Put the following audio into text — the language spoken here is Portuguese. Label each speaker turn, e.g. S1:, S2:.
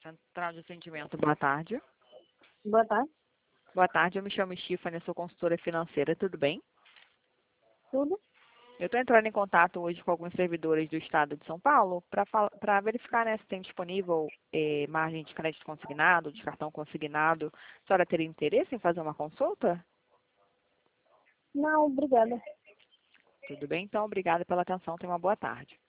S1: Central de atendimento, boa tarde.
S2: Boa tarde.
S1: Boa tarde, eu me chamo Stephanie, sou consultora financeira, tudo bem?
S2: Tudo?
S1: Eu estou entrando em contato hoje com alguns servidores do estado de São Paulo para verificar, né, se tem disponível margem de crédito consignado, de cartão consignado. A senhora teria interesse em fazer uma consulta?
S2: Não, obrigada.
S1: Tudo bem, então, obrigada pela atenção, tenha uma boa tarde.